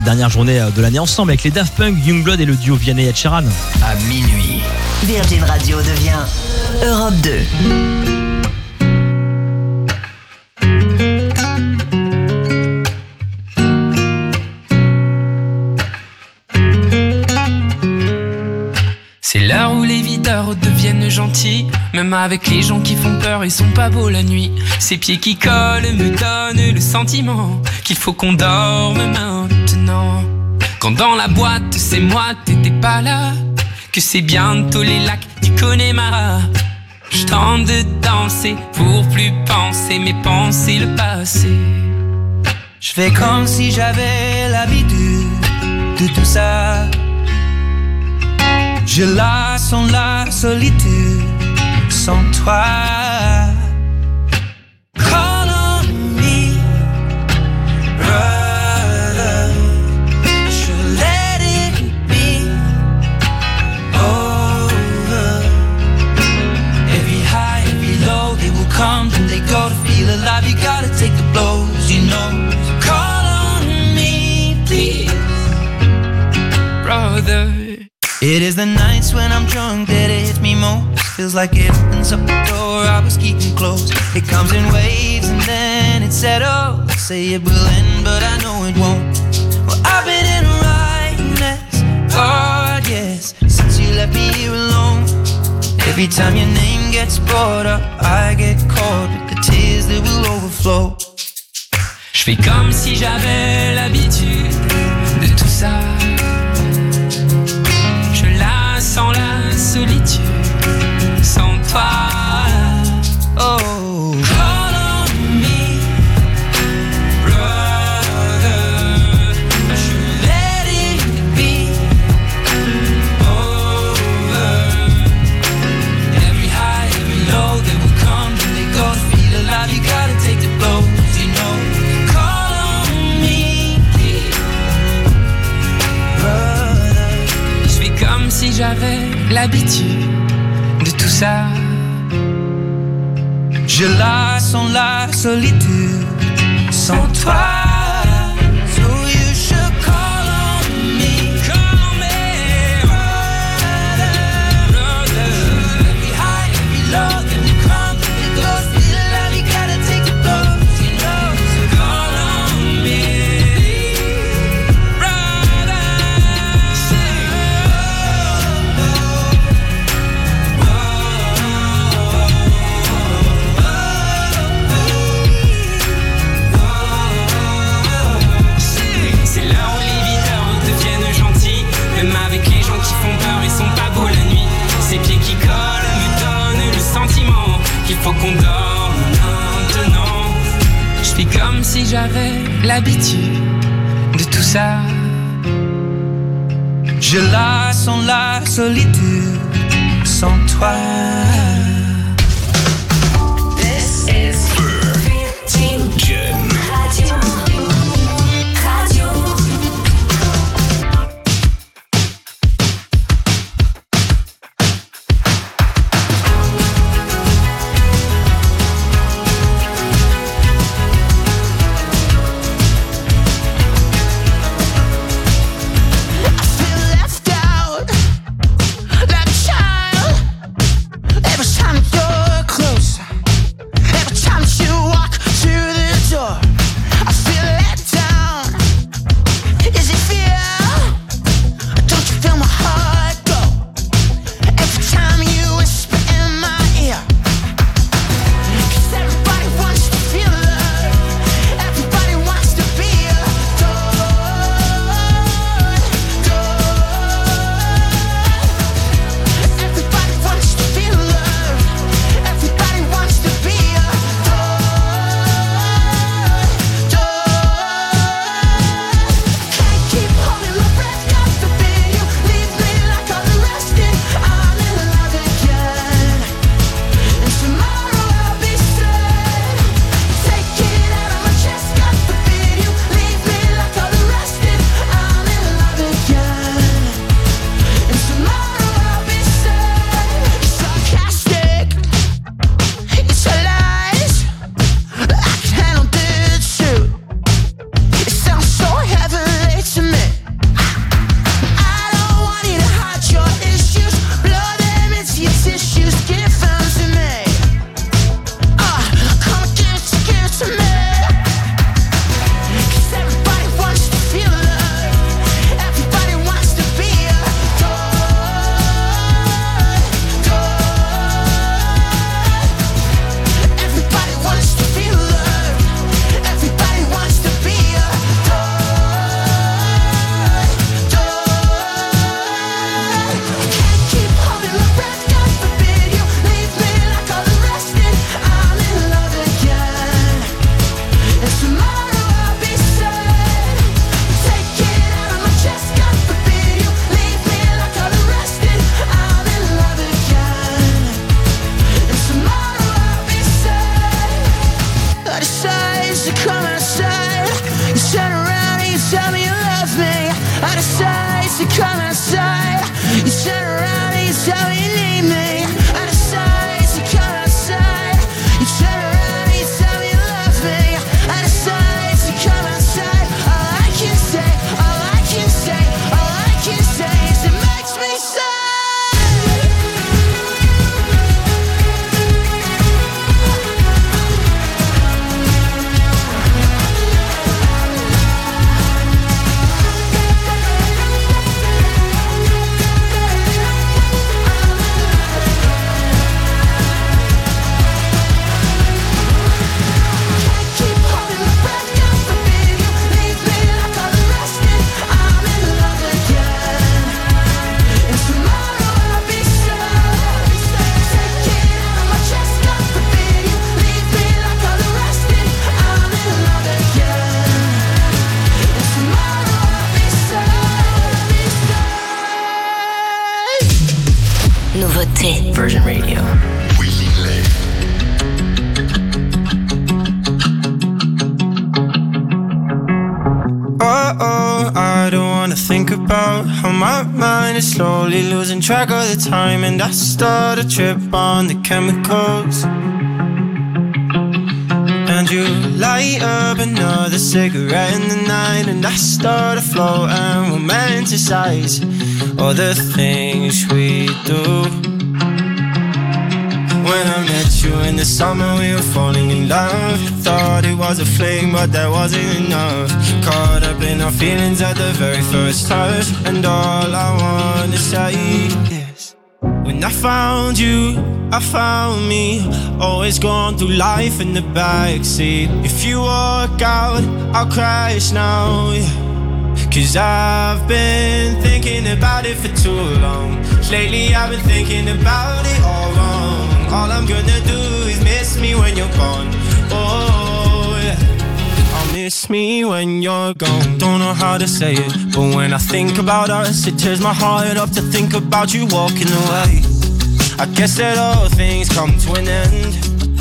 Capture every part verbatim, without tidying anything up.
Dernière journée de l'année ensemble avec les Daft Punk, Youngblood et le duo Vianney et Ed Sheeran. À minuit, Virgin Radio devient Europe deux. C'est l'heure où les videurs deviennent gentils. Même avec les gens qui font peur, ils sont pas beaux la nuit. Ces pieds qui collent me donnent le sentiment qu'il faut qu'on dorme maintenant. Quand dans la boîte, c'est moi, t'étais pas là. Que c'est bientôt les lacs du Connemara. Je tente de danser pour plus penser, mais penser le passé. Je fais comme si j'avais l'habitude de tout ça. Je la sens la solitude sans toi. Call on me, brother. Should let it be over. Every high, every low, they will come and they go. To feel alive, you gotta take the blows, you know. Call on me, please, brother. It is the nights when I'm drunk that it hits me most. Feels like it opens up the door I was keeping closed. It comes in waves and then it settles. Say it will end but I know it won't. Well, I've been in a right mess, God yes, since you left me here alone. Every time your name gets brought up, I get caught with the tears that will overflow. Je fais comme si j'avais l'habitude de tout ça. Sans la solitude, sans toi. Oh, call on me, brother. I should let it be over. Every high, every low, they will come and they go. To feel alive, you gotta take the blows, you know. Call on me, please, brother. Je fais comme si j'avais l'habitude de tout ça. Je la sens la solitude sans toi. So you should call on me, call on me, brother, brother. Every high, every low, then we come, it goes. Feel alive, you gotta take the blows, you know. So call on me, brother. C'est là où les videurs deviennent gentils. Même avec les gens qui font peur, ils sont pas beaux la nuit. Ces pieds qui collent me donnent le sentiment qu'il faut qu'on dorme maintenant. Je fais comme si j'avais l'habitude de tout ça. Je la sens la solitude sans toi. This is Virgin Radio. Radio. Left out like a child. Every Nouveauté. Virgin Radio. Oh, oh, I don't wanna think about how my mind is slowly losing track of the time, and I start a trip on the chemicals. And you light up another cigarette in the night, and I start to float and romanticize all the things we do. When I met you in the summer, we were falling in love. Thought it was a fling, but that wasn't enough. Caught up in our feelings at the very first touch, and all I wanna say is, when I found you, I found me. Always going through life in the backseat. If you walk out, I'll crash now, yeah. Cause I've been thinking about it for too long. Lately I've been thinking about it all wrong. All I'm gonna do is miss me when you're gone. Oh yeah, I'll miss me when you're gone. Don't know how to say it, but when I think about us, it tears my heart up to think about you walking away. I guess that all things come to an end.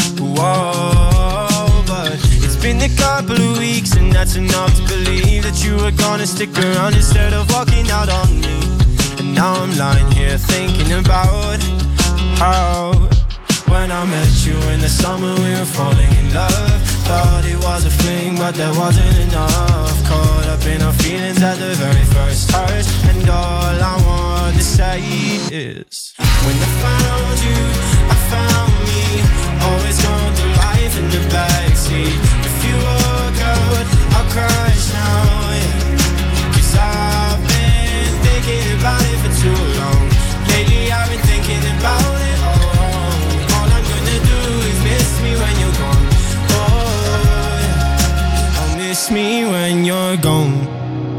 Whoa, but it's been a couple of weeks, and that's enough to believe that you were gonna stick around instead of walking out on me. And now I'm lying here thinking about how, when I met you in the summer, we were falling in love. Thought it was a fling, but that wasn't enough. Caught up in our feelings at the very first touch, and all I want to say is, when I found you, I found me. Always going through life in the backseat. If you walk out, I'll crash now, yeah. Cause I've been thinking about it for too long. Lately I've been thinking about it all wrong. All I'm gonna do is miss me when you're gone. Oh, yeah. I'll miss me when you're gone.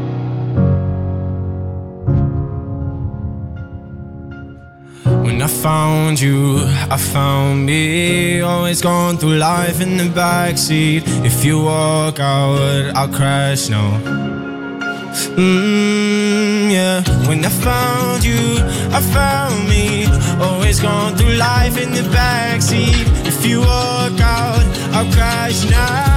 When I found you, I found me. Always going through life in the backseat. If you walk out, I'll crash now. Mmm, yeah. When I found you, I found me. Always going through life in the backseat. If you walk out, I'll crash now.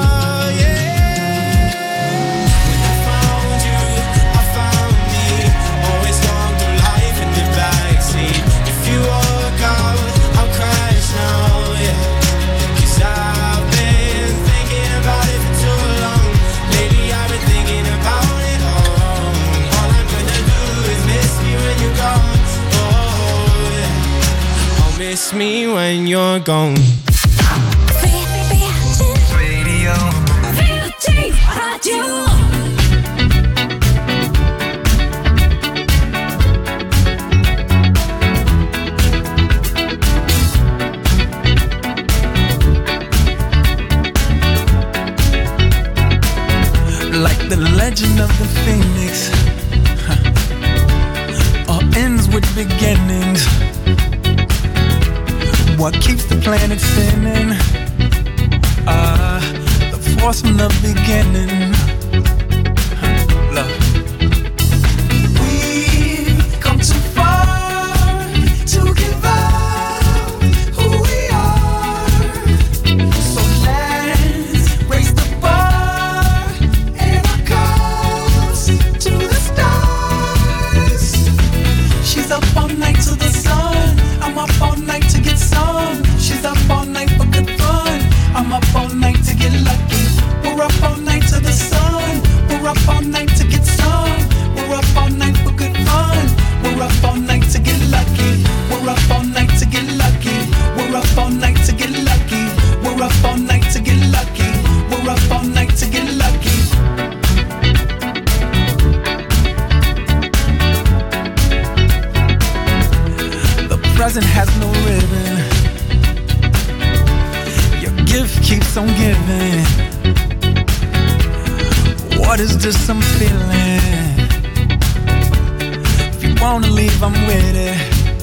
Miss me when you're gone. Radio. Virgin Radio. Like the legend of the phoenix, huh. All ends with beginnings. What keeps the planet spinning? Ah, uh, the force from the beginning. Huh. Love. We've come too far to give up who we are. So let's raise the bar and our cups to the stars. She's up all night to the sun. I'm up all night to get some. She's up all night for good fun. I'm up all night to get lucky. We're up all night to the sun. We're up all night to get some. We're up all night for good fun. We're up all night to get lucky. We're up all night to get lucky. We're up all night to get lucky. We're up all night to get lucky. We're up all night to get lucky. The present has no ribbon. Your gift keeps on giving. What is this I'm feeling? If you wanna leave, I'm with it.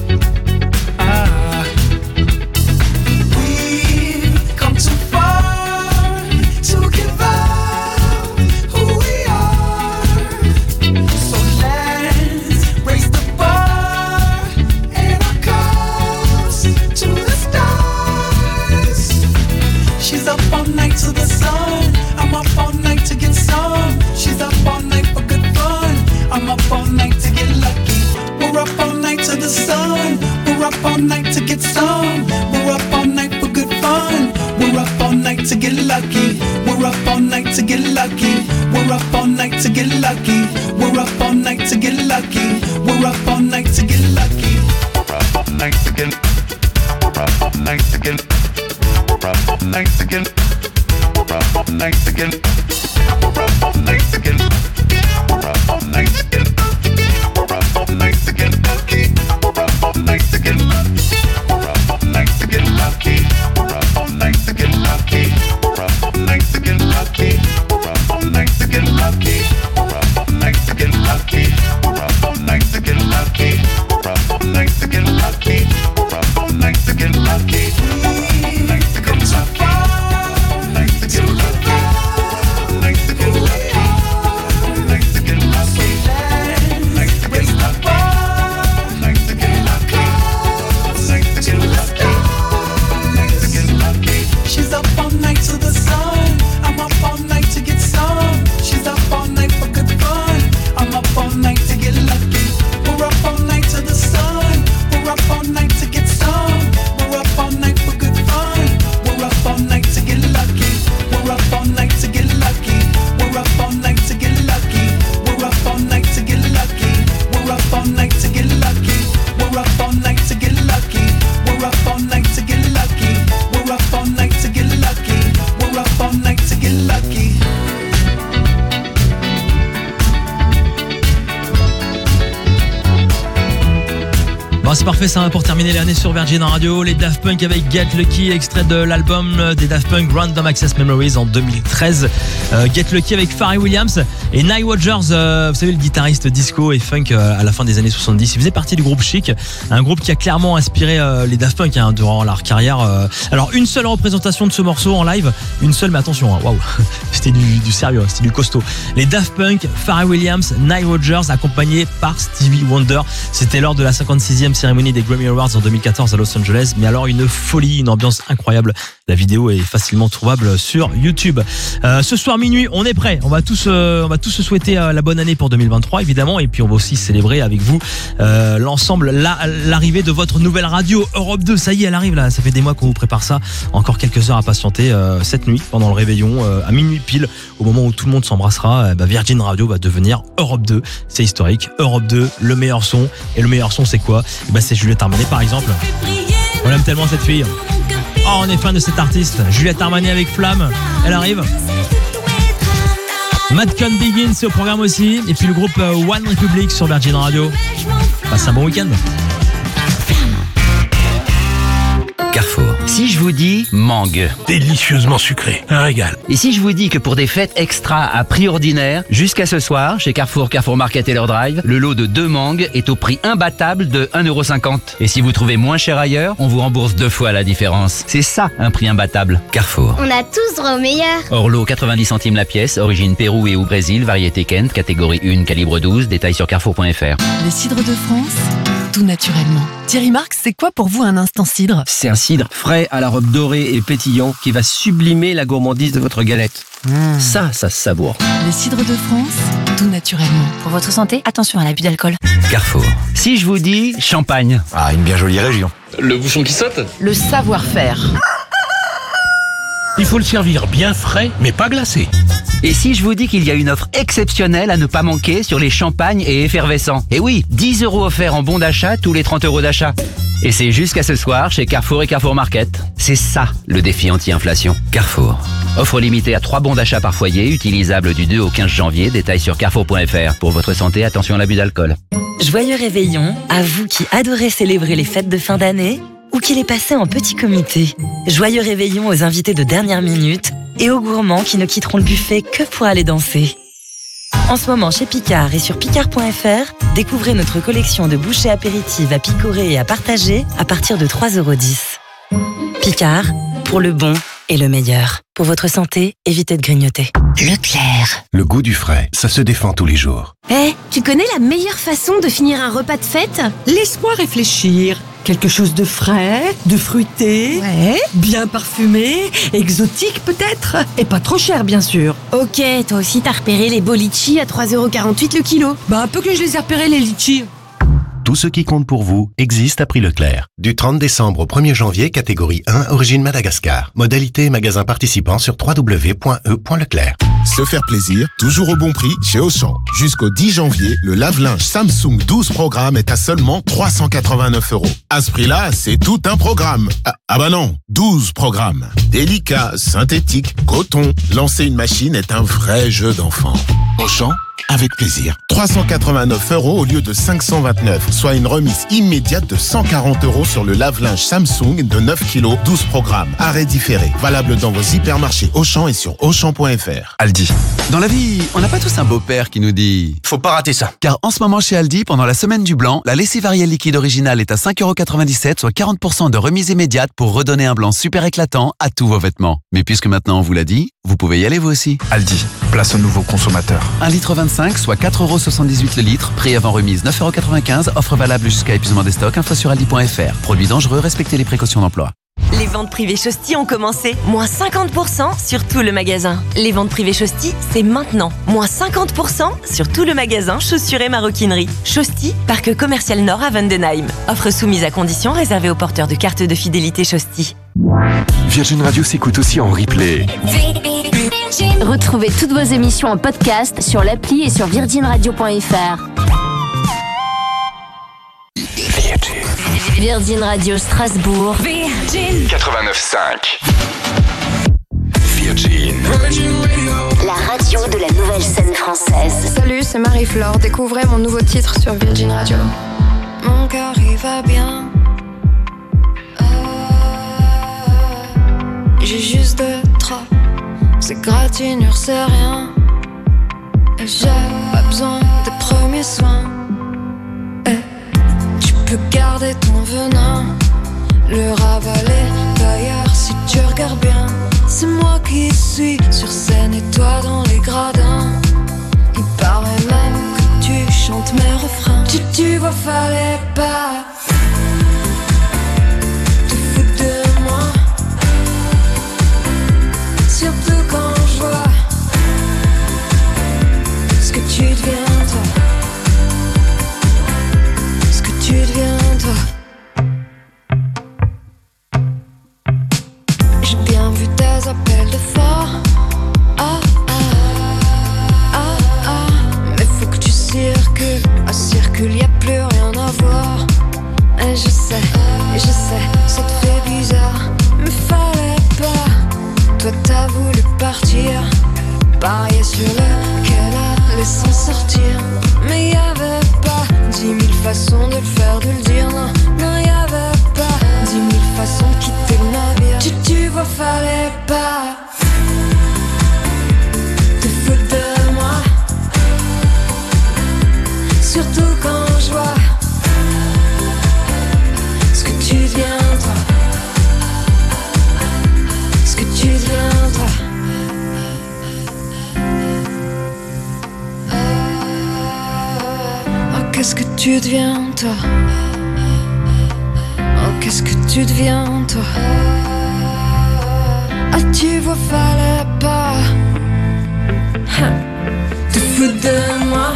Ah. We've come too far to give up who we are. So let's raise the bar and our cups up all night to get some. We're up all night for good fun. We're up all night to get lucky. We're up all night to get lucky. We're up all night to get lucky. We're up all night to get lucky. We're up all night to get lucky. We're up all night to get. We're up all night to get. We're up all night to get. We're up all night to get. We're up all night to get. We're up all night to get. We're up all night to get lucky. We're up all night to get. We're up all night to get lucky. We're up all night to get lucky. We're up all night to get lucky. We're up all night to get lucky. We're up all night to get lucky. We're up all night to get lucky. We're up all night to get lucky. We're up all night to get lucky. Night to get lucky. Night to get lucky. Night to get lucky. Night to get lucky. Night to get lucky. Night to get lucky. Night to get lucky. Night to get lucky. She's up all night to the sun. I'm up all night to get some. She's up all night for good fun. I'm up all night to get lucky. We're up all night to the sun. We're up all night to get some. We're up all night for good fun. We're up all night to get lucky. We're up all night to get lucky. We're up all night to get lucky. We're up all night to get lucky. We're up all night to get lucky. We're up all night to get lucky. We're up all night to get lucky. We're up all night to get lucky. We're up all night to get lucky. Bon, c'est parfait ça pour terminer l'année sur Virgin Radio. Les Daft Punk avec Get Lucky, extrait de l'album des Daft Punk Random Access Memories en deux mille treize. Euh, Get Lucky avec Pharrell Williams et Nile Rodgers, euh, vous savez le guitariste disco et funk euh, à la fin des années soixante-dix. Il faisait partie du groupe Chic, un groupe qui a clairement inspiré euh, les Daft Punk hein, durant leur carrière. Euh. Alors une seule représentation de ce morceau en live, une seule, mais attention, hein, waouh, c'était du, du sérieux, c'était du costaud. Les Daft Punk, Pharrell Williams, Nile Rodgers, accompagnés par Stevie Wonder. C'était lors de la cinquante-sixième cérémonie des Grammy Awards en deux mille quatorze à Los Angeles. Mais alors une folie, une ambiance incroyable. La vidéo est facilement trouvable sur YouTube. Euh, ce soir minuit, on est prêt. On va tous, euh, on va tous se souhaiter euh, la bonne année pour deux mille vingt-trois évidemment, et puis on va aussi célébrer avec vous euh, l'ensemble, la, l'arrivée de votre nouvelle radio Europe deux. Ça y est, elle arrive là. Ça fait des mois qu'on vous prépare ça. Encore quelques heures à patienter. Euh, cette nuit, pendant le réveillon, euh, à minuit pile, au moment où tout le monde s'embrassera, euh, bah, Virgin Radio va devenir Europe deux. C'est historique. Europe deux, le meilleur son. Et le meilleur son, c'est quoi? Et bah, c'est Juliette Armanet par exemple. On aime tellement cette fille. Oh, on est fan de cette artiste. Juliette Armanet avec Flamme. Elle arrive. Madcon Begins, c'est au programme aussi. Et puis le groupe One Republic sur Virgin Radio. Passez un bon week-end. Carrefour. Si je vous dis mangue, Délicieusement sucré, un régal. et si je vous dis que pour des fêtes extra à prix ordinaire, jusqu'à ce soir, chez Carrefour, Carrefour Market et leur drive, le lot de deux mangues est au prix imbattable de un euro cinquante. Et si vous trouvez moins cher ailleurs, on vous rembourse deux fois la différence. C'est ça, un prix imbattable. Carrefour. On a tous droit au meilleur. Hors lot quatre-vingt-dix centimes la pièce, origine Pérou et ou Brésil, variété Kent, catégorie un, calibre douze, détails sur carrefour point f r. Les cidres de France, tout naturellement. Thierry Marx, c'est quoi pour vous un instant cidre? C'est un cidre frais à la robe dorée et pétillant qui va sublimer la gourmandise de votre galette. Mmh. Ça, ça se savoure. Les cidres de France, tout naturellement. Pour votre santé, attention à l'abus d'alcool. Carrefour. Si je vous dis champagne. Ah, une bien jolie région. Le bouchon qui saute? Le savoir-faire. Il faut le servir bien frais, mais pas glacé. Et si je vous dis qu'il y a une offre exceptionnelle à ne pas manquer sur les champagnes et effervescents? Et oui, dix euros offerts en bon d'achat tous les trente euros d'achat. Et c'est jusqu'à ce soir chez Carrefour et Carrefour Market. C'est ça, le défi anti-inflation. Carrefour. Offre limitée à trois bons d'achat par foyer, utilisable du deux au quinze janvier. Détails sur carrefour point f r. Pour votre santé, attention à l'abus d'alcool. Joyeux réveillon à vous qui adorez célébrer les fêtes de fin d'année ou qui les passez en petit comité. Joyeux réveillon aux invités de dernière minute et aux gourmands qui ne quitteront le buffet que pour aller danser. En ce moment chez Picard et sur picard point f r, découvrez notre collection de bouchées apéritives à picorer et à partager à partir de trois euros dix. Picard, pour le bon et le meilleur. Pour votre santé, évitez de grignoter. Leclerc. Le goût du frais, ça se défend tous les jours. Eh, hey, tu connais la meilleure façon de finir un repas de fête? Laisse-moi réfléchir. Quelque chose de frais, de fruité, ouais. Bien parfumé, exotique peut-être, et pas trop cher bien sûr. Ok, toi aussi t'as repéré les beaux litchis à trois euros quarante-huit le kilo. Bah un peu que je les ai repérés les litchis. Tout ce qui compte pour vous existe à prix Leclerc. Du trente décembre au premier janvier, catégorie un, origine Madagascar. Modalité et magasin participant sur w w w point e point leclerc. Se faire plaisir, toujours au bon prix chez Auchan. Jusqu'au dix janvier, le lave-linge Samsung douze programmes est à seulement trois cent quatre-vingt-neuf euros. À ce prix-là, c'est tout un programme. Ah, ah bah non, douze programmes. Délicat, synthétique, coton. Lancer une machine est un vrai jeu d'enfant. Auchan, avec plaisir. trois cent quatre-vingt-neuf euros au lieu de cinq cent vingt-neuf, soit une remise immédiate de cent quarante euros sur le lave-linge Samsung de neuf kilos, douze programmes. Arrêt différé. Valable dans vos hypermarchés Auchan et sur Auchan point f r. Aldi. Dans la vie, on n'a pas tous un beau-père qui nous dit « Faut pas rater ça ». Car en ce moment chez Aldi, pendant la semaine du blanc, la lessive Ariel liquide originale est à cinq euros quatre-vingt-dix-sept, soit quarante pour cent de remise immédiate pour redonner un blanc super éclatant à tous vos vêtements. Mais puisque maintenant on vous l'a dit, vous pouvez y aller vous aussi. Aldi, place au nouveau consommateur. un litre vingt-cinq, soit quatre euros soixante-dix-huit le litre, prix avant remise neuf euros quatre-vingt-quinze, offre valable jusqu'à épuisement des stocks, info sur aldi point f r. Produit dangereux, respectez les précautions d'emploi. Les ventes privées Chosty ont commencé. Moins cinquante pour cent sur tout le magasin. Les ventes privées Chosty, c'est maintenant. Moins cinquante pour cent sur tout le magasin chaussures et maroquinerie. Chosty, parc commercial Nord à Vendenheim. Offre soumise à conditions réservée aux porteurs de carte de fidélité Chosty. Virgin Radio s'écoute aussi en replay. Retrouvez toutes vos émissions en podcast sur l'appli et sur virgin radio point f r. Virgin Radio Strasbourg. Virgin quatre-vingt-neuf cinq. Virgin. La radio de la nouvelle scène française. Salut, c'est Marie-Flore. Découvrez mon nouveau titre sur Virgin Radio. Mon cœur il va bien. Euh, J'ai juste deux trop. Ces gratignures c'est rien. Et j'ai pas besoin des premiers soins. Et tu peux garder ton venin, le ravaler d'ailleurs si tu regardes bien. C'est moi qui suis sur scène et toi dans les gradins. Il paraît même que tu chantes mes refrains. Tu, tu vois, fallait pas te foutre de moi. Surtout quand je vois ce que tu deviens toi. Ce que tu deviens toi. J'ai bien vu tes appels de phare. Ah ah ah ah. Mais faut que tu circules. À circule y'a plus rien à voir. Et je sais, et je sais, ça te fait bizarre. Mais fallait pas. Toi t'as voulu partir, parier sur lequel allait s'en sortir. Mais y'avait pas dix mille façons de le faire, de le dire. Non, non y'avait pas dix mille façons de quitter le navire. Tu, tu vois, fallait pas te foutre de moi. Surtout quand je vois ce que tu deviens toi. Ce que tu deviens toi. Oh, qu'est-ce que tu deviens toi. Oh, qu'est-ce que tu deviens toi. Ah, tu vois, fallait pas te foutre de moi.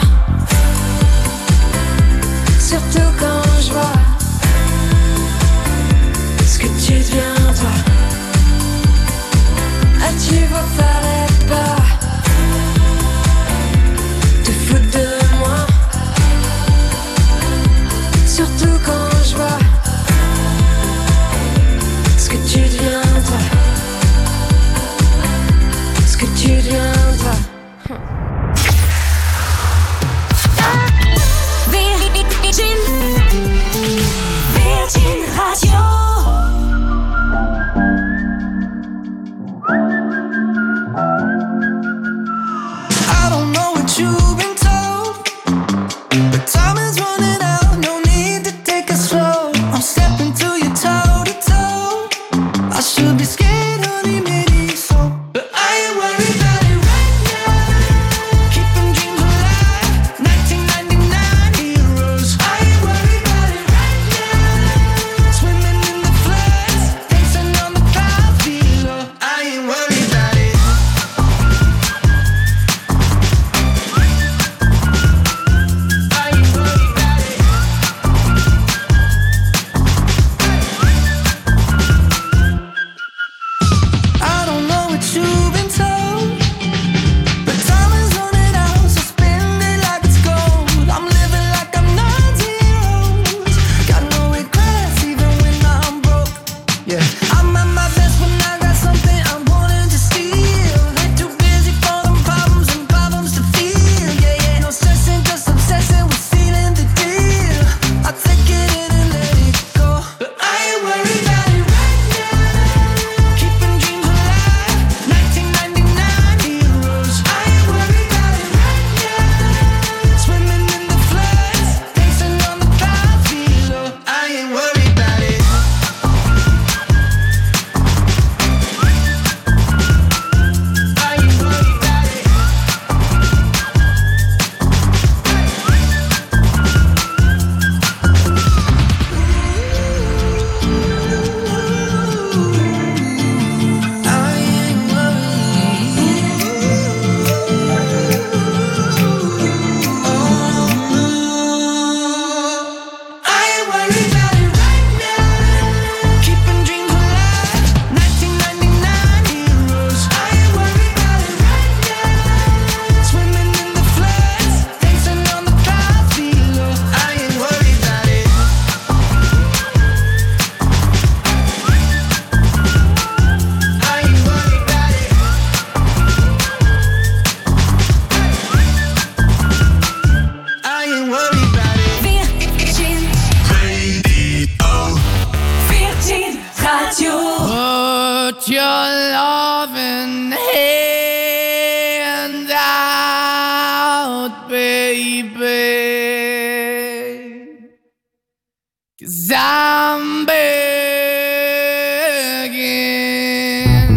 Surtout quand je vois ce que tu deviens toi. Ah, tu vois, fallait pas te foutre de moi. Surtout quand je vois ce que tu deviens toi. Ce que tu deviens toi. baby, 'cause I'm begging.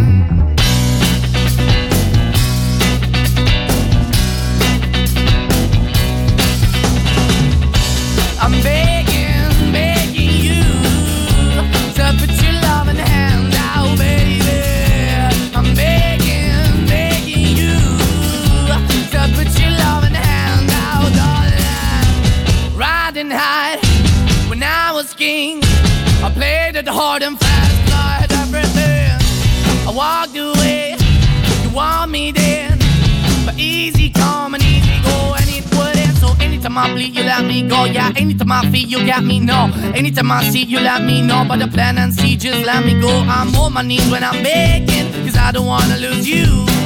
I'm begging, begging you to put your loving hand out, baby. I'm begging, begging you to put your loving hand out, darling. Riding high when I was king, I played it hard and fast, tried everything. I walked away, you want me then, but easy come and easy go, and it wouldn't. So anytime I bleed, you let me go. Yeah, anytime I feel, you got me, no. Anytime I see, you let me know. But the plan and see, just let me go. I'm on my knees when I'm begging, 'cause I don't wanna lose you.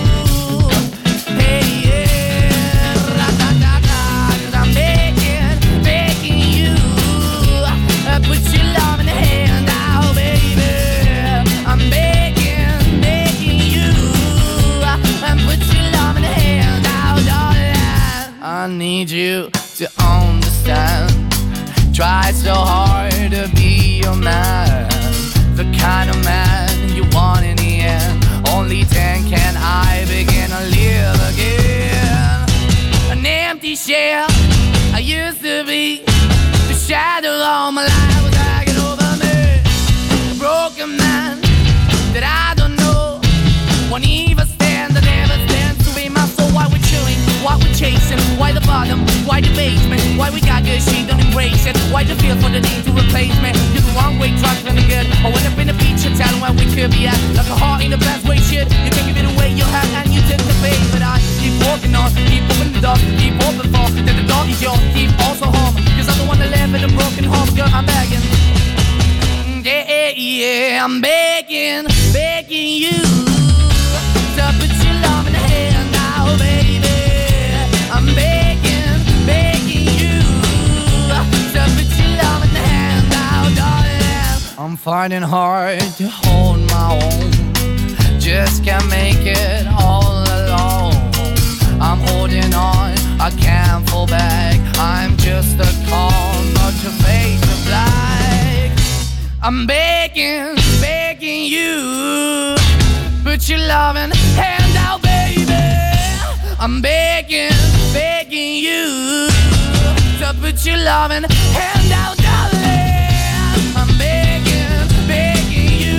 Hey, yeah, ra-da-da-da, 'cause I'm begging, begging you, uh, put your love in the hand out, baby. I'm begging, begging you, uh, and put your love in the hand out, darling. I need you to understand. Try so hard to be your man, the kind of man you want in the end. Only then can I begin to live again. An empty shell I used to be, the shadow all my life was dragging over me. A broken man that I don't know, won't even stand, I never stand to be my soul. Why we're chilling, why we're chasing, why the bottom, why the basement, why we got good, she don't embrace it. Why the feel for the need to replace me? You're the wrong way, trying to the good. I went up in the feature town where we could be at, like a heart in the best way, shit. You can give it away, you have, and you took the bait. But I keep walking on, keep opening the door, keep open for, that the door is yours, keep also home. 'Cause I'm the one that live in a broken home, girl, I'm begging. Yeah, yeah, yeah, I'm begging, begging you to put your love in the hand now, baby. I'm begging, begging you to put your love in the hand now, darling. I'm fighting hard to hold my own, just can't make it all alone. I'm holding on, I can't fall back. I'm just a call, not your face of black. I'm begging, begging you, put your loving hand out, baby. I'm begging, begging you to put your loving hand out, darling. I'm begging, begging you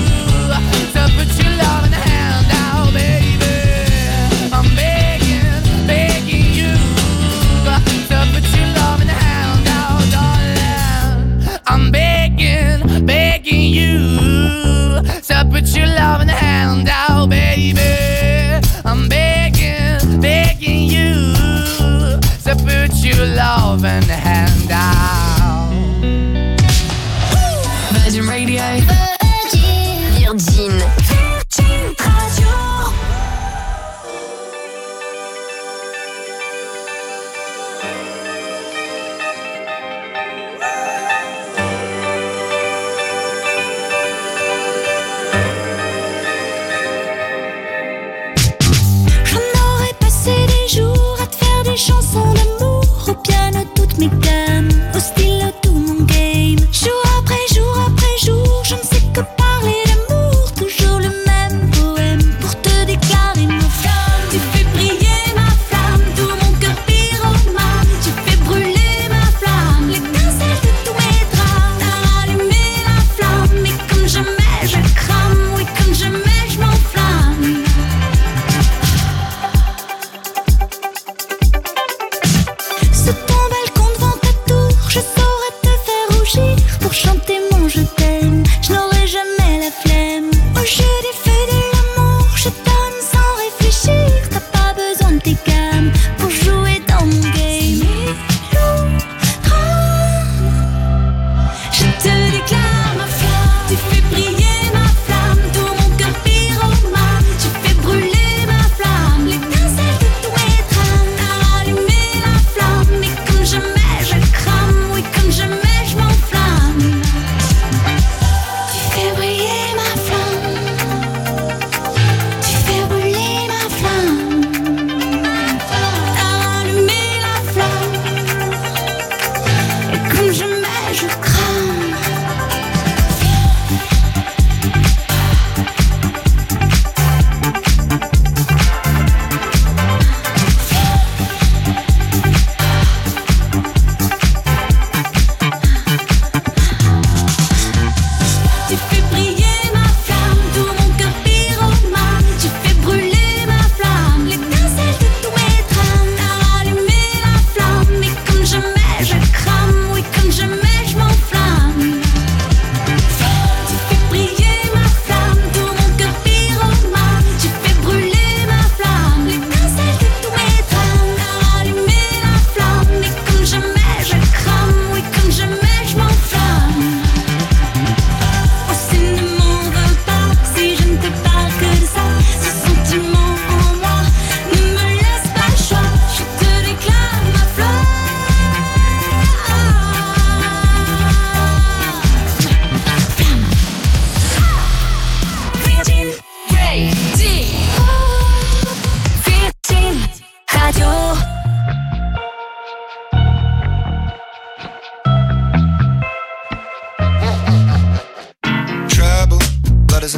to put your loving hand out, baby. I'm begging, begging you to put your loving hand out, darling. I'm begging, begging you to put your loving hand out, baby. I'm begging, begging you to put your loving hand out. Virgin Radio. Virgin. Virgin. Virgin Radio. Des chansons d'amour au piano, toutes mes gammes, au stylo tout mon game. Jour après jour après jour, je ne sais que parler d'amour. Toujours le même poème pour te déclarer nos flammes. Tu fais briller ma flamme, tout mon cœur pyromane. Tu fais brûler ma flamme, l'étincelle de tous mes drames. T'as rallumé la flamme, mais comme jamais je crame. Oui, comme jamais je m'enflamme. Sur ton balcon devant ta tour, je sais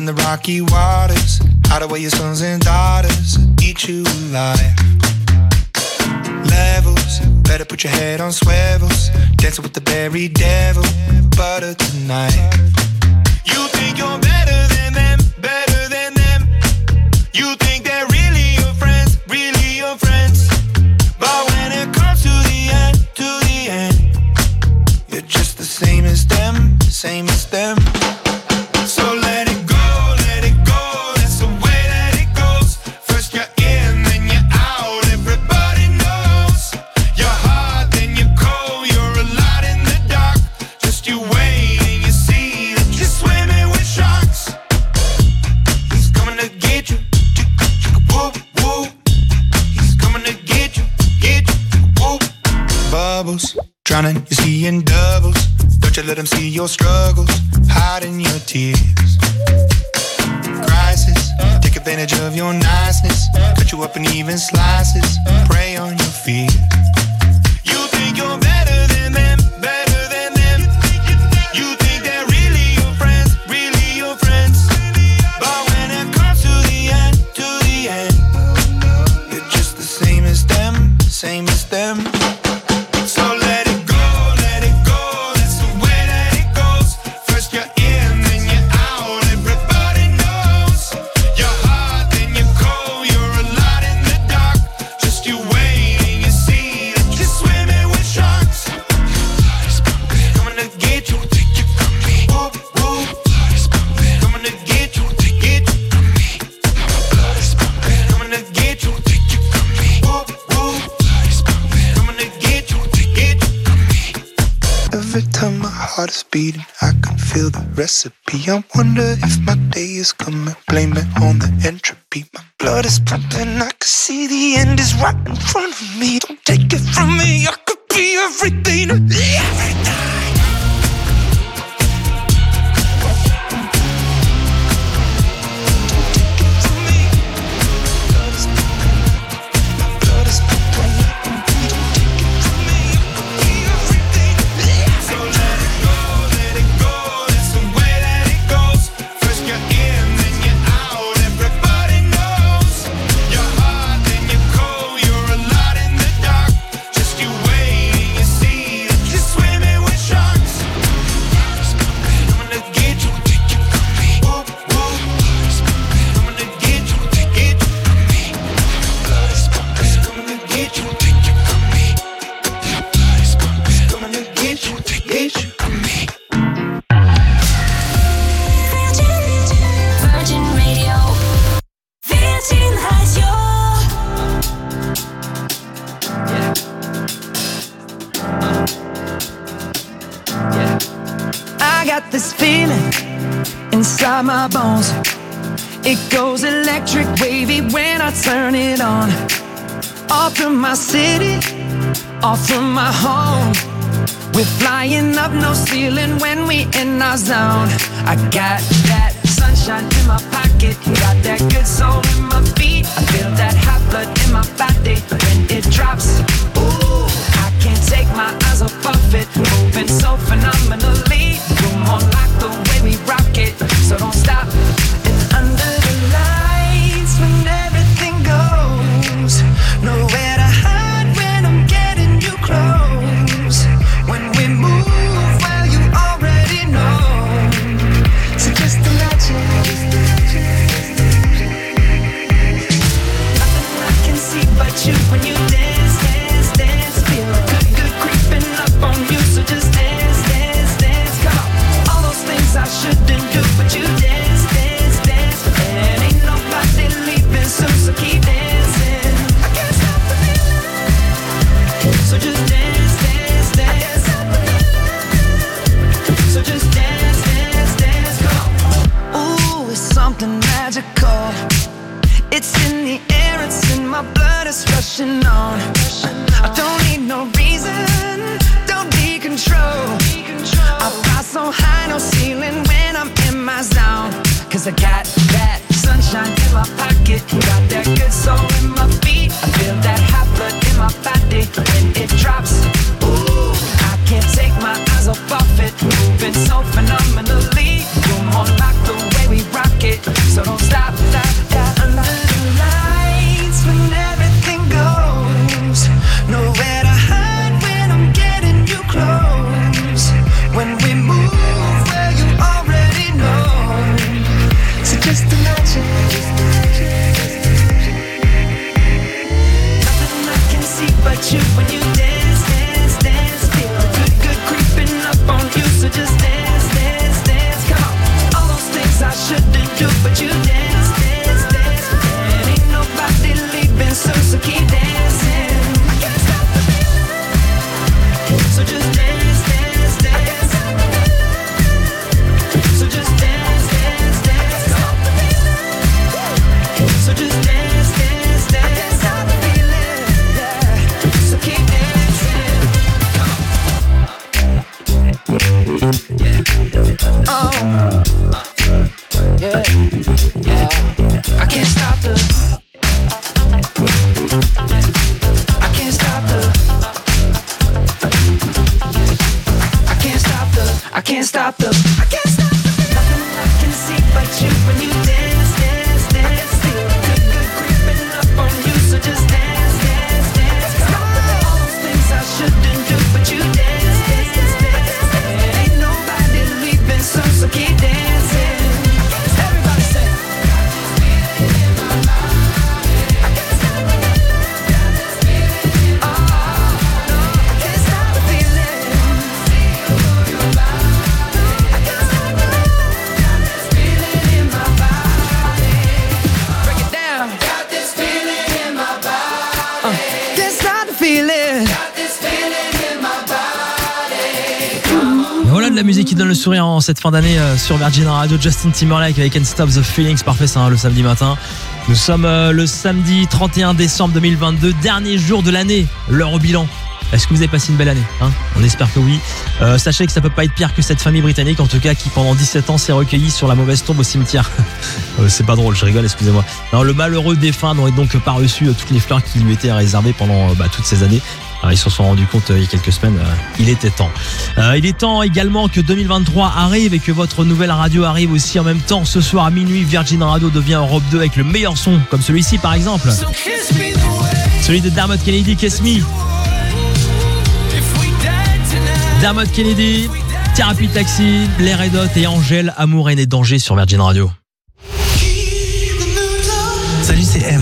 in the rocky waters. Hide away your sons and daughters, eat you alive. Levels, better put your head on swivels. Dancing with the berry devil, butter tonight. You think you're better than them, better than them. You think they're really your friends, really your friends. But when it comes to the end, to the end, you're just the same as them, same as them. So let it go, let it go, that's the way that it goes. First you're in, then you're out, everybody knows. You're hot, then you're cold, you're a lot in the dark. Just you wait and you see that you're swimming with sharks. He's coming to get you, woo, woo. He's coming to get you, get you, woo. Bubbles, drowning, you're seeing doubles. Don't you let them see your struggles, hiding your tears. Crisis, take advantage of your niceness. Cut you up in even slices, prey on your fears. You think you're better than them, better than them. You think they're really your friends, really your friends. But when it comes to the end, to the end, you're just the same as them, same as them. So let it go, let it go, that's the way that it goes. First you're in, then you're out, everybody knows. You're hot, then you're cold, you're a lot in the dark. Just you wait and you see that you're swimming with sharks. Coming to get you, take you from me. Woo, woo. Coming to get you, take it from me. Coming to get you, take you from me. Woo, woo. Coming to get you, take it from me. Every time my heart is beating, I can feel the recipe. I wonder if my day is coming, blame it on the entropy. My blood is pumping, I can see the end is right in front of me. Don't take it from me, I could be everything to everything. Virgin Radio. Virgin Radio. I got this feeling inside my bones. It goes electric wavy when I turn it on. Off from my city, off from my home. We're flying up, no ceiling when we in our zone. I got that sunshine in my pocket, got that good soul in my feet. I feel that hot blood in my body when it drops. Ooh, I can't take my eyes off of it, moving so phenomenally. Come on, like the way we rock it, so don't stop. And under the lights, when everything goes, nowhere to hide when I'm getting you close. When we move, well, you already know. So just imagine. Nothing I can see but you when you dance, dance, dance. Feel good, good creeping up on you. So just dance, dance, dance. Come on. All those things I shouldn't do, but you dance, dance, dance. And ain't nobody leaving soon, so keep dancing. I can't stop the feeling. So just dance, dance, dance. So just dance, dance, dance, come on. Ooh, it's something magical. It's in the air, it's in my blood, it's rushing on. I don't need no reason, don't need control. I fly so high, no ceiling when I'm in my zone. Cause I got that sunshine in my pocket, got that good soul in my feet. I feel that hot blood in my body when it drops. Ooh, I can't take my eyes off of it, moving so phenomenally. Come on, like the way we rock it, Oh. Yeah, yeah. I can't stop the. I can't stop the. I can't stop the. I can't stop the. I can't stop the. Nothing I can see but you when you dance, dance, dance. Feel good, good creeping up on you, so just dance, dance, dance. Stop all those things I shouldn't do, but you dance, dance, dance. Ain't nobody leaving, so so keep dancing. Everybody say. Voilà de la musique qui donne le sourire en cette fin d'année euh, sur Virgin Radio. Justin Timberlake avec Can't Stop the Feelings. Parfait ça, hein, le samedi matin. Nous sommes euh, le samedi trente et un décembre deux mille vingt-deux, dernier jour de l'année, l'heure au bilan. Est-ce que vous avez passé une belle année, hein? On espère que oui. Euh, sachez que ça peut pas être pire que cette famille britannique, en tout cas, qui pendant dix-sept ans s'est recueillie sur la mauvaise tombe au cimetière. euh, c'est pas drôle, je rigole, excusez-moi. Non, le malheureux défunt n'aurait donc pas reçu euh, toutes les fleurs qui lui étaient réservées pendant euh, bah, toutes ces années. Alors, ils se sont rendus compte euh, il y a quelques semaines, euh, il était temps. Euh, il est temps également que deux mille vingt-trois arrive et que votre nouvelle radio arrive aussi en même temps. Ce soir à minuit, Virgin Radio devient Europe deux avec le meilleur son, comme celui-ci par exemple. Celui de Dermot Kennedy, Kiss Me. Dermot Kennedy, Thérapie Taxi, les Red Hot et Angèle, Amour, haine et danger sur Virgin Radio. Salut, c'est M.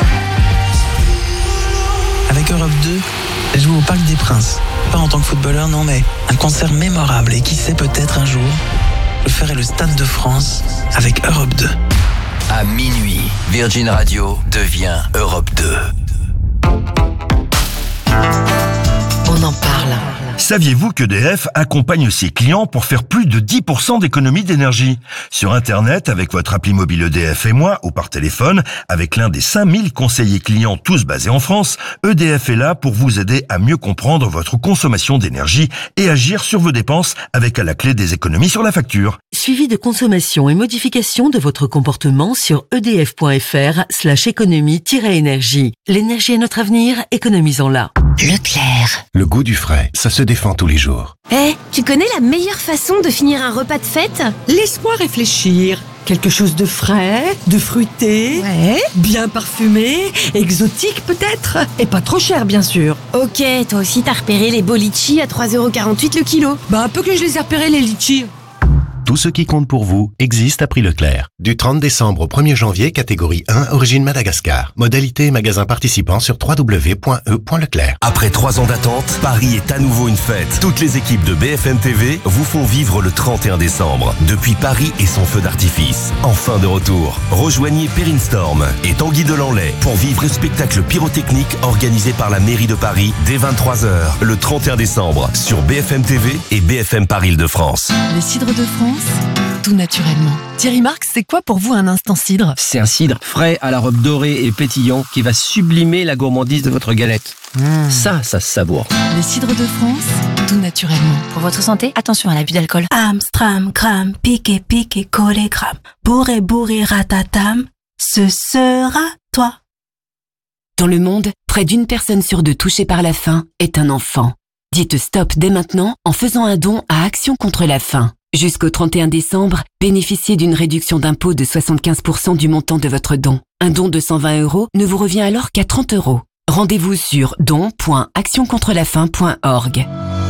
Avec Europe deux, je joue au Parc des Princes. Pas en tant que footballeur, non, mais un concert mémorable. Et qui sait, peut-être un jour, je ferai le Stade de France avec Europe deux. À minuit, Virgin Radio devient Europe deux. On en parle. Saviez-vous qu'E D F accompagne ses clients pour faire plus de dix pour cent d'économie d'énergie? Sur Internet, avec votre appli mobile E D F et moi, ou par téléphone, avec l'un des cinq mille conseillers clients tous basés en France, E D F est là pour vous aider à mieux comprendre votre consommation d'énergie et agir sur vos dépenses avec à la clé des économies sur la facture. Suivi de consommation et modification de votre comportement sur edf.fr slash économie-énergie. L'énergie est notre avenir, économisons-la. Leclerc. Le goût du frais, ça se défend tous les jours. Eh, hey, tu connais la meilleure façon de finir un repas de fête? Laisse-moi réfléchir. Quelque chose de frais, de fruité, ouais. Bien parfumé, exotique peut-être, et pas trop cher bien sûr. Ok, toi aussi t'as repéré les beaux litchis à trois euros quarante-huit le kilo. Bah un peu que je les ai repérés les litchis. Tout ce qui compte pour vous existe à prix Leclerc. Du trente décembre au premier janvier, catégorie un, origine Madagascar. Modalité et magasin participant sur w w w point e point leclerc. Après trois ans d'attente, Paris est à nouveau une fête. Toutes les équipes de B F M T V vous font vivre le trente et un décembre. Depuis Paris et son feu d'artifice. Enfin de retour. Rejoignez Perrine Storm et Tanguy Delanlay pour vivre le spectacle pyrotechnique organisé par la mairie de Paris dès vingt-trois heures le trente et un décembre sur B F M T V et B F M Paris Île-de-France. Les cidres de France, tout naturellement. Thierry Marx, c'est quoi pour vous un instant cidre? C'est un cidre frais à la robe dorée et pétillant qui va sublimer la gourmandise de votre galette. Mmh. Ça, ça se savoure. Les cidres de France, tout naturellement. Pour votre santé, attention à l'abus d'alcool. Amstram, gram, piqué, piqué, collé, gram. Bourré, bourré, ratatam, ce sera toi. Dans le monde, près d'une personne sur deux touchée par la faim est un enfant. Dites stop dès maintenant en faisant un don à Action contre la faim. Jusqu'au trente et un décembre, bénéficiez d'une réduction d'impôt de soixante-quinze pour cent du montant de votre don. Un don de cent vingt euros ne vous revient alors qu'à trente euros. Rendez-vous sur don point action contre la faim point org.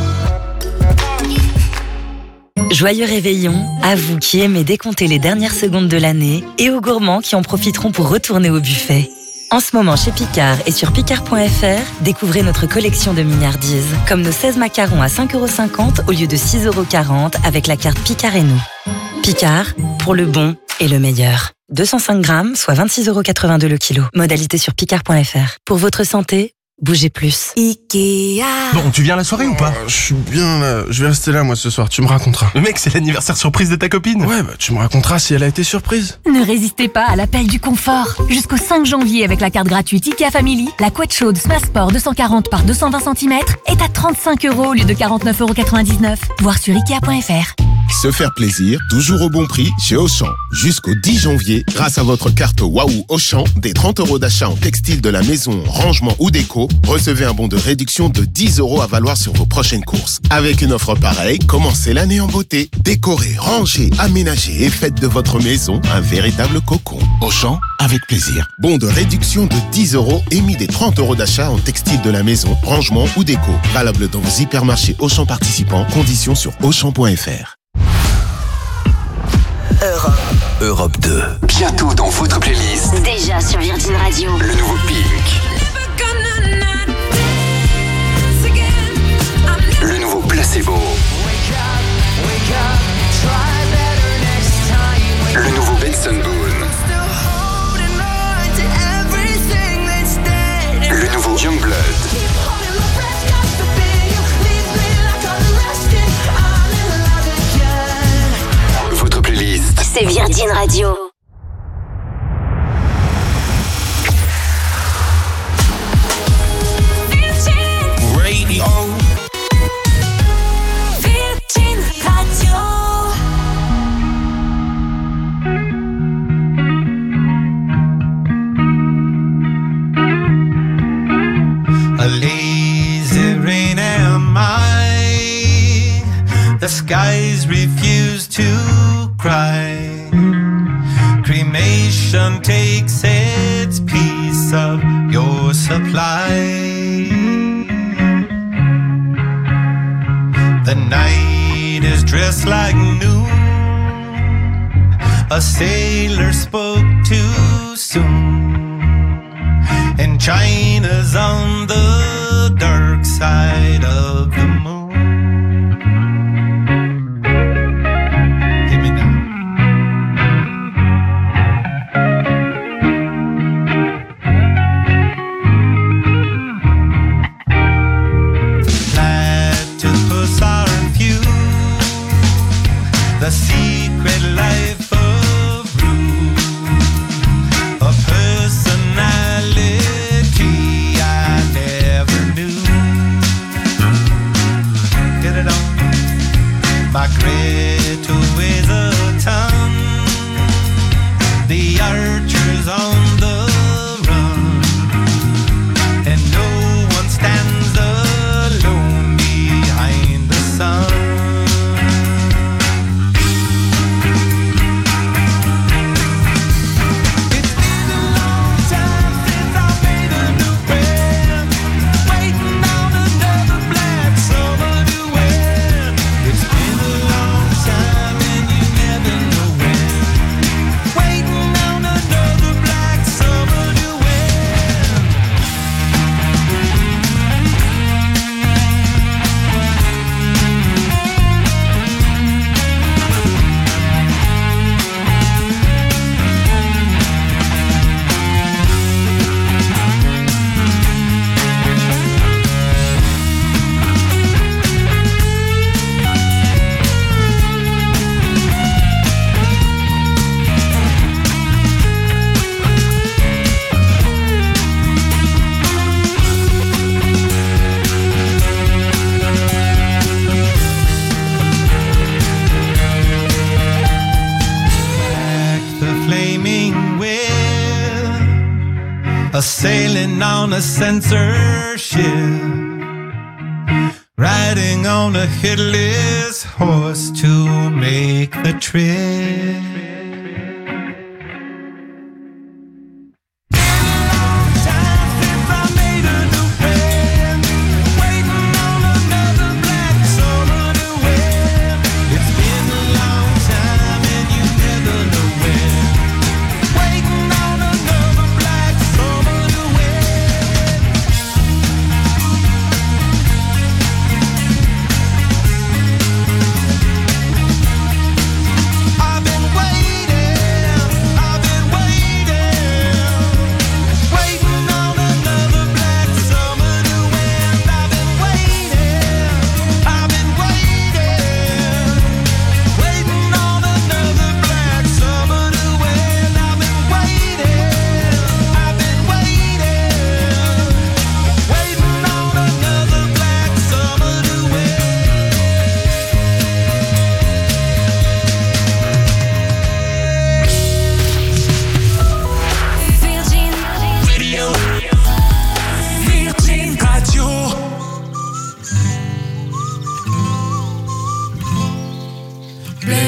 Joyeux réveillon à vous qui aimez décompter les dernières secondes de l'année et aux gourmands qui en profiteront pour retourner au buffet. En ce moment chez Picard et sur picard point f r, découvrez notre collection de mignardises, comme nos seize macarons à cinq euros cinquante au lieu de six euros quarante avec la carte Picard et nous. Picard, pour le bon et le meilleur. deux cent cinq grammes, soit vingt-six euros quatre-vingt-deux le kilo. Modalité sur picard point f r. Pour votre santé, bougez plus. Ikea. Bon, tu viens à la soirée ou pas? Je suis bien là, je vais rester là moi ce soir, tu me raconteras. Mais mec, c'est l'anniversaire surprise de ta copine. Ouais, bah tu me raconteras si elle a été surprise. Ne résistez pas à l'appel du confort. Jusqu'au cinq janvier avec la carte gratuite Ikea Family, la couette chaude Smasport deux cent quarante par deux cent vingt centimètres est à trente-cinq euros au lieu de quarante-neuf euros quatre-vingt-dix-neuf. Voir sur ikea point f r. se faire plaisir, toujours au bon prix chez Auchan. Jusqu'au dix janvier, grâce à votre carte Waouh Auchan, des trente euros d'achat en textile de la maison, rangement ou déco, recevez un bon de réduction de dix euros à valoir sur vos prochaines courses. Avec une offre pareille, commencez l'année en beauté. Décorez, rangez, aménagez et faites de votre maison un véritable cocon. Auchan, avec plaisir. Bon de réduction de dix euros émis des trente euros d'achat en textile de la maison, rangement ou déco. Valable dans vos hypermarchés Auchan participants. Conditions sur auchan point f r. Europe. Europe deux. Bientôt dans votre playlist. Déjà sur Virgin Radio. Le nouveau Pink. Le nouveau Placebo. Le nouveau Benson Boone. Le nouveau Youngblood. Votre playlist. C'est Virgin Radio. Radio. Virgin Radio. A lazy rain am I. The skies refuse to cry. Cremation takes its piece of your supply. The night is dressed like noon. A sailor spoke too soon. And China's on the dark side of the moon. Hit me now. Platypus are few. The secret life of Rue. A personality I never knew. Get it on. My Greta weighs a ton. The archer's on the run. And no one stands alone behind the sun. A sailing on a censorship, riding on a headless horse to make the trip. I've been waiting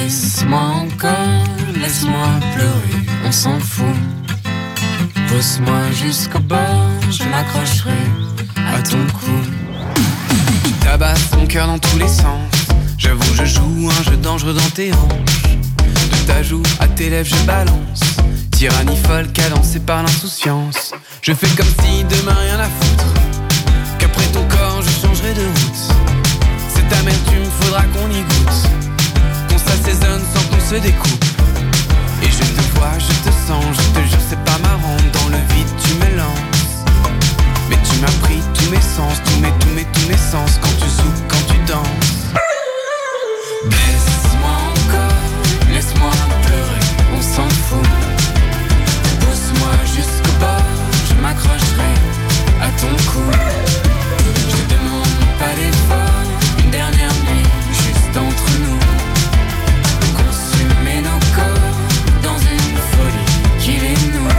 Laisse-moi encore, laisse-moi pleurer, on s'en fout. Pousse-moi jusqu'au bord, je m'accrocherai à ton cou. Tu tabasses mon cœur dans tous les sens. J'avoue, je joue un jeu dangereux dans tes hanches. De ta joue à tes lèvres, je balance. Tyrannie folle, cadencée par l'insouciance. Je fais comme si demain rien à foutre. Qu'après ton corps, je changerai de route. Cette amertume, faudra qu'on y goûte. Qu'on s'assaisonne sans qu'on se découpe. Et je te vois, je te sens, je te jure, c'est pas marrant. Dans le vide, tu me lances. Mais tu m'as pris tous mes sens, tous mes, tous mes, tous mes sens. Quand tu souffles, quand tu danses. Laisse-moi encore, laisse-moi pleurer, on s'en fout. Pousse-moi jusqu'au bord, je m'accrocherai à ton cou. Je te demande pas d'effort, une dernière nuit juste entre nous. Consumer nos corps dans une folie qui les noue.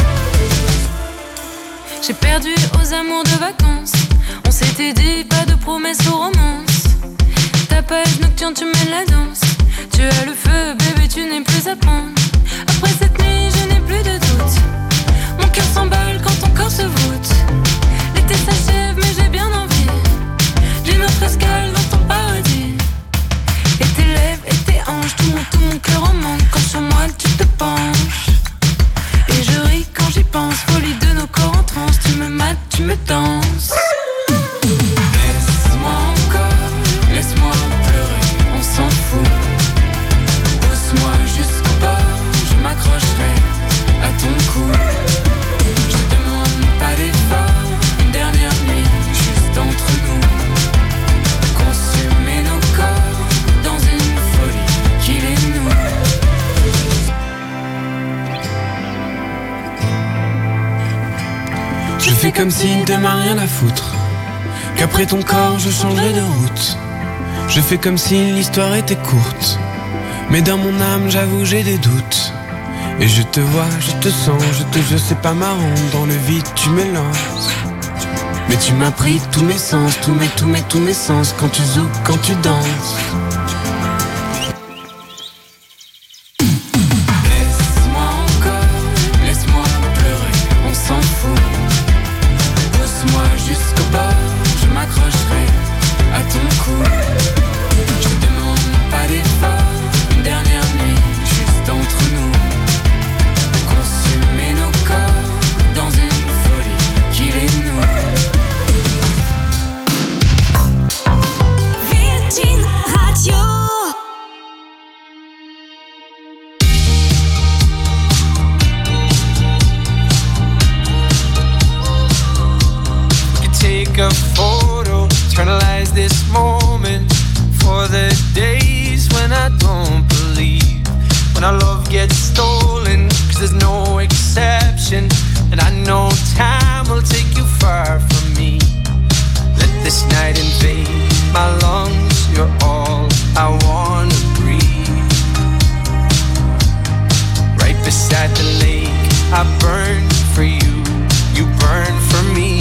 J'ai perdu aux amours de vacances. On s'était dit pas de promesses aux romances. Ta page nocturne, tu mènes la danse. Tu as le feu, bébé, tu n'es plus à prendre. Après cette nuit, je n'ai plus de doute. Mon cœur s'emballe quand ton corps se voûte. L'été s'achève, mais j'ai bien envie d'une autre escale dans ton paradis. Et tes lèvres et tes hanches, tout mon, tout mon cœur en manque. Quand sur moi tu te penches. Et je ris quand j'y pense. Folie de nos corps en transe. Tu me mates, tu me danses. Laisse-moi encore, laisse-moi pleurer, on s'en fout. Pousse-moi jusqu'au bord, je m'accrocherai à ton cou. Je te demande pas d'effort, une dernière nuit juste entre nous. Consumer nos corps dans une folie qui les noue. Je fais comme si demain rien à foutre. Qu'après ton corps je changerai de route. Je fais comme si l'histoire était courte. Mais dans mon âme j'avoue j'ai des doutes. Et je te vois, je te sens, je te jure c'est pas marrant. Dans le vide tu me lances. Mais tu m'as pris tous mes sens, tous mes, tous mes, tous mes sens. Quand tu zoues, quand tu danses. Laisse-moi encore, laisse-moi pleurer, on s'en fout. Pousse-moi jusqu'au bord, je m'accrocherai à ton cou. Je te demande pas d'effort, une dernière nuit juste entre nous. Consumer nos corps dans une folie qui les noue. Virgin Radio. Take a photo, eternalize this moment for the days when I don't believe, when our love gets stolen, cause there's no exception, and I know time will take you far from me. Let this night invade my lungs, you're all I wanna breathe. Right beside the lake, I burn for you, you burn for me.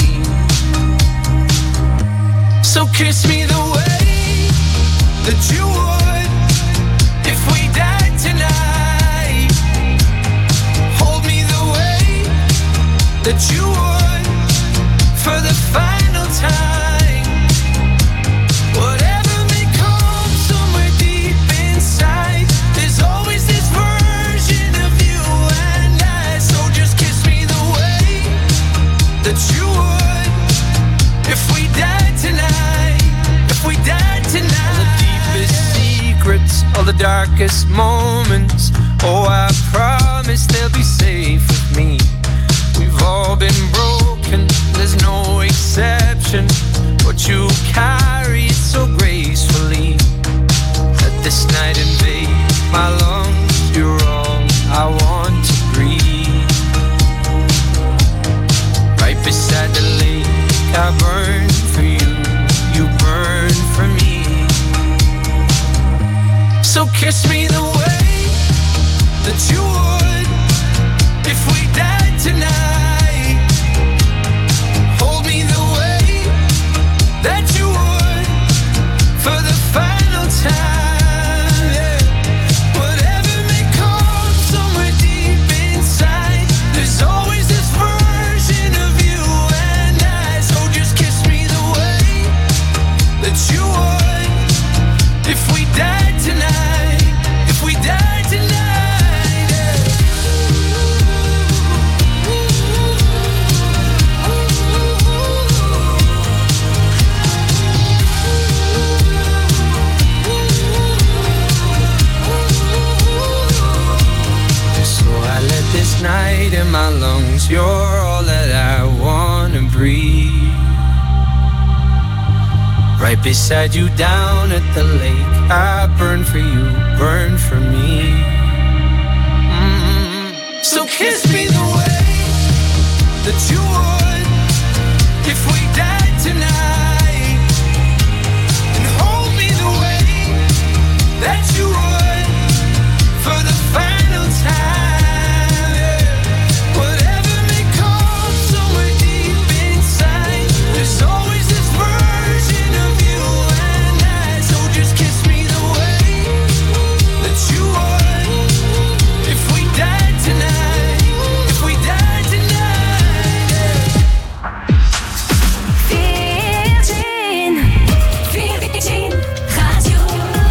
So kiss me the way that you would if we died tonight. Hold me the way that you would for the final time. Whatever may come somewhere deep inside, there's always this version of you and I. So just kiss me the way that you would if we died tonight, if we died tonight. All the deepest secrets, all the darkest moments, oh I promise they'll be safe with me. We've all been broken, there's no exception, but you carry it so gracefully. Let this night invade my lungs, you're all I want to breathe. Right beside the lake, I burn for you, you burn for me. So kiss me the way that you would if we died tonight. Hold me the way that you would for the final time, yeah. you're all that I wanna breathe. Right beside you down at the lake, I burn for you, burn for me. Mm-hmm. So kiss me the way that you would if we died tonight, and hold me the way that you would for the final time. Yeah. Whatever may come somewhere deep inside, there's always this version of you and I. So just kiss me the way that you would if we died tonight, if we died tonight. Yeah. Virgin, Virgin Radio.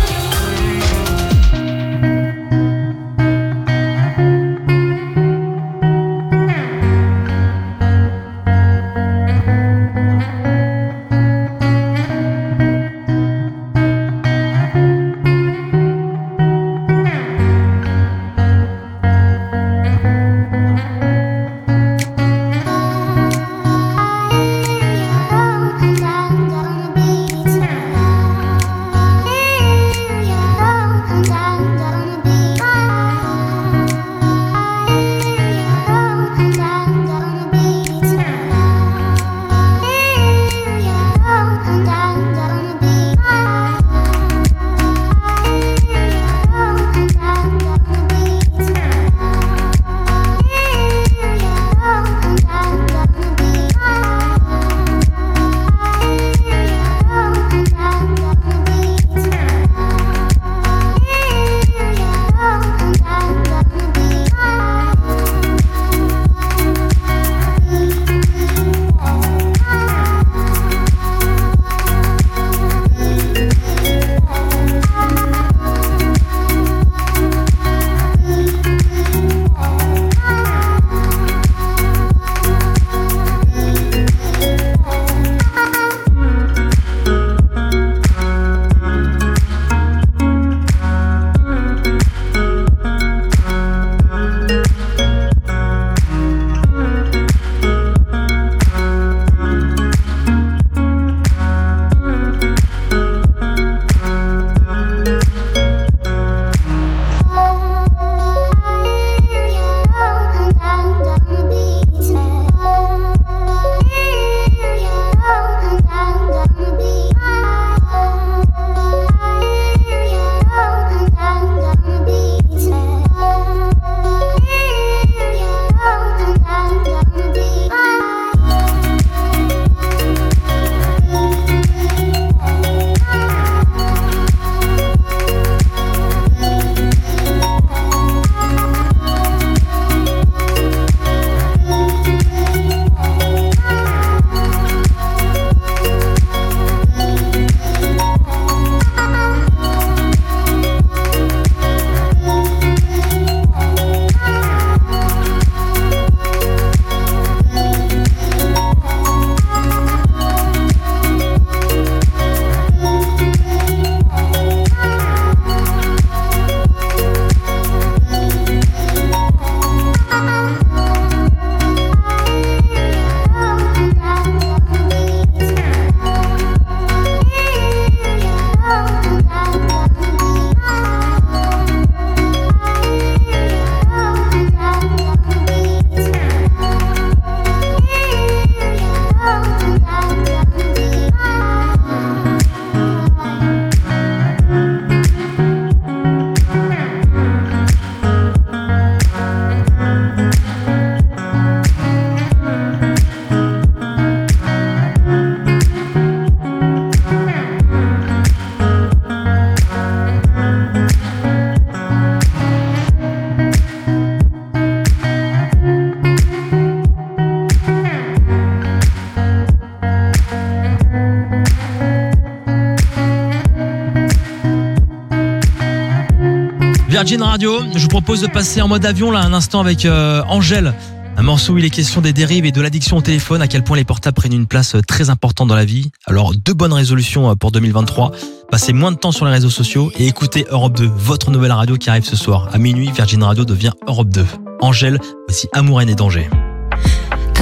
Virgin Radio, je vous propose de passer en mode avion là un instant avec euh, Angèle. Un morceau où il est question des dérives et de l'addiction au téléphone, à quel point les portables prennent une place très importante dans la vie. Alors, deux bonnes résolutions pour deux mille vingt-trois. Passez moins de temps sur les réseaux sociaux et écoutez Europe deux, votre nouvelle radio qui arrive ce soir. À minuit, Virgin Radio devient Europe deux. Angèle, voici Amour, haine et danger.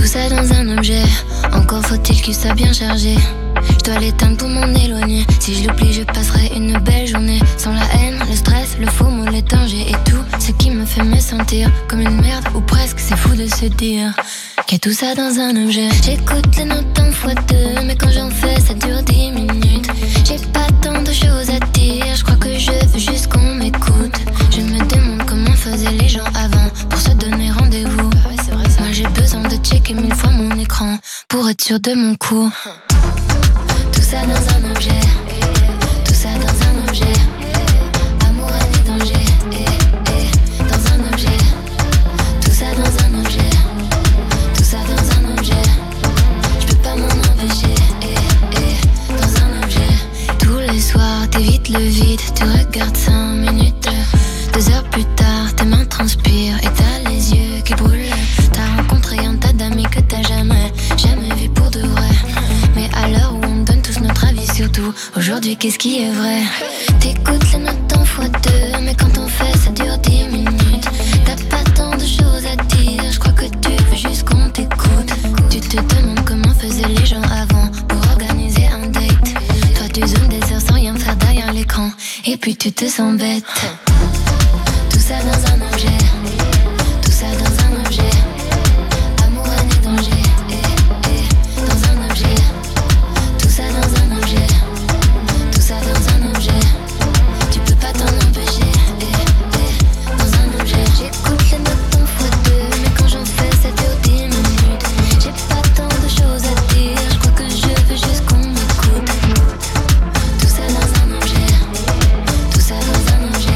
Tout ça dans un objet, encore faut-il qu'il soit bien chargé. Je dois l'éteindre pour m'en éloigner. Si je l'oublie, je passerai une belle journée. Sans la haine, le stress, le faux mot, les dangers et tout ce qui me fait me sentir comme une merde ou presque. C'est fou de se dire qu'il y a tout ça dans un objet. J'écoute les notes en fois deux, mais quand j'en fais, ça dure dix minutes. J'ai pas tant de choses à dire, je crois que je veux juste qu'on m'écoute. Je me demande comment faisaient les gens avant pour se donner rendez-vous. Moi j'ai besoin de checker mille fois mon écran pour être sûr de mon coup. Tout ça dans un objet, tout ça dans un objet. Amour, haine et danger, eh, eh, dans un objet. Tout ça dans un objet, tout ça dans un objet. Je peux pas m'en empêcher, eh, eh, dans un objet. Tous les soirs, t'évites le vide, tu regardes cinq minutes. Deux heures plus tard, tes mains transpirent et t'as les yeux qui brûlent. T'as rencontré un tas d'amis que t'as jamais, jamais vu pour de vrai. Mais à l'heure où on donne tous notre avis sur tout, aujourd'hui qu'est-ce qui est vrai? T'écoutes les notes en fois deux, mais quand on fait ça dure dix minutes. T'as pas tant de choses à dire, je crois que tu veux juste qu'on t'écoute. Tu te demandes comment faisaient les gens avant pour organiser un date. Toi tu zoomes des heures sans rien faire derrière l'écran, et puis tu te sens bête. Tout ça dans un objet, tout ça dans un objet. Amour, haine et danger, eh, eh, dans un objet. Tout ça dans un objet, tout ça dans un objet. Tu peux pas t'en empêcher, eh, eh, dans un objet. J'écoute les notes en fois deux, mais quand j'en fais ça dure dix minutes. J'ai pas tant de choses à dire, je crois que je veux juste qu'on m'écoute. Tout ça dans un objet, tout ça dans un objet.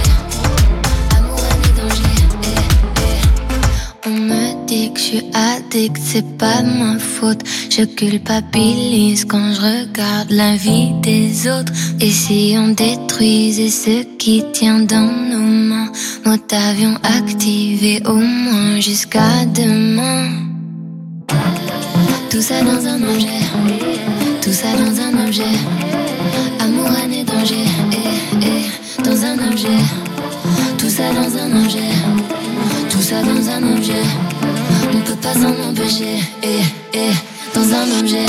On me dit que je suis addict, c'est pas ma faute. Je culpabilise quand je regarde la vie des autres. Et si on détruisait ce qui tient dans nos mains, mode avion activé au moins jusqu'à demain. Tout ça dans un objet, tout ça dans un objet. Amour, haine et danger, eh, eh, dans un objet. Tout ça dans un objet, tout ça dans un objet. On peut pas s'en empêcher, eh, eh, dans un objet.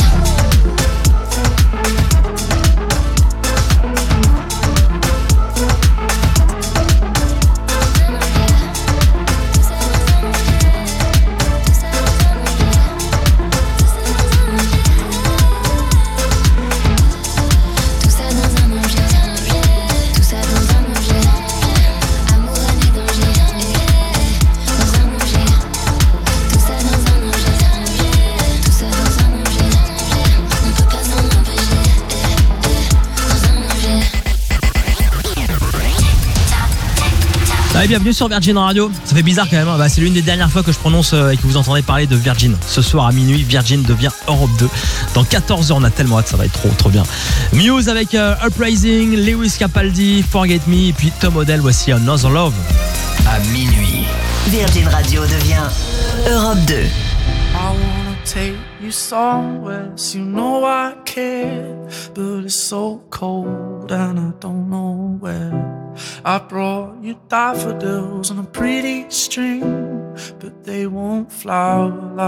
Allez, bienvenue sur Virgin Radio. Ça fait bizarre quand même, hein. Bah, c'est l'une des dernières fois que je prononce euh, et que vous entendez parler de Virgin. Ce soir à minuit, Virgin devient Europe deux. Dans quatorze heures, on a tellement hâte, ça va être trop trop bien. Muse avec euh, Uprising, Lewis Capaldi, Forget Me, et puis Tom Odell, voici Another Love. À minuit, Virgin Radio devient Europe deux. I wanna take you somewhere, so you know I care, but it's so cold and I don't know where. I brought you daffodils on a pretty string, but they won't flower like